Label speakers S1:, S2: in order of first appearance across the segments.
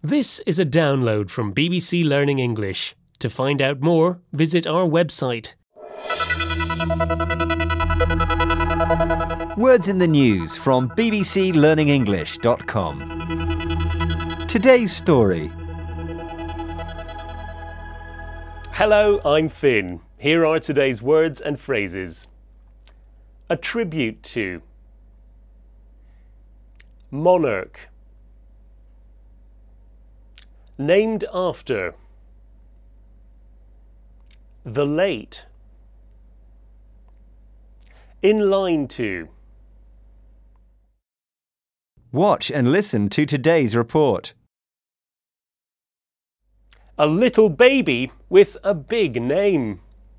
S1: This is a download from BBC Learning English. To find out more, visit our website.
S2: Words in the news from bbclearningenglish.com. Today's story.
S1: Hello, I'm Finn. Here are today's words and phrases. Attribute to. Monarch. Named after. The late. In line to.
S2: Watch and listen to today's report.
S1: A little baby with a big name.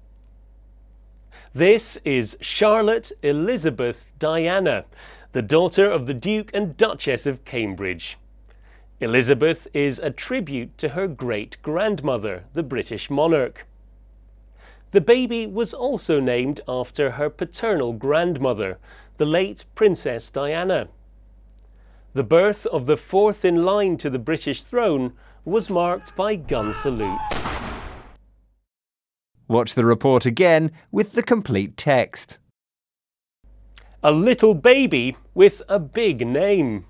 S1: This is Charlotte Elizabeth Diana, the daughter of the Duke and Duchess of Cambridge. Elizabeth is a tribute to her great-grandmother, the British monarch. The baby was also named after her paternal grandmother, the late Princess Diana. The birth of the fourth in line to the British throne was marked by gun salutes.
S2: Watch the report again with the complete text.
S1: A little baby with a big name.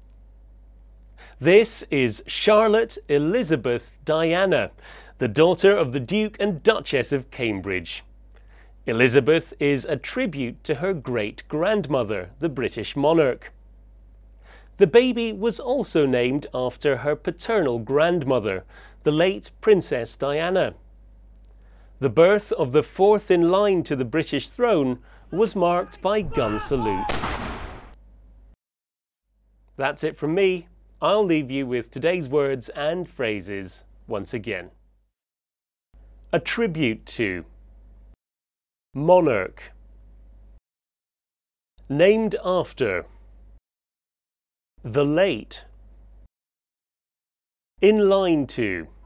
S1: This is Charlotte Elizabeth Diana, the daughter of the Duke and Duchess of Cambridge. Elizabeth is a tribute to her great-grandmother, the British monarch. The baby was also named after her paternal grandmother, the late Princess Diana. The birth of the fourth in line to the British throne was marked by gun salutes. That's it from me. I'll leave you with today's words and phrases once again. Attribute to. Monarch. Named after. The late. In line to.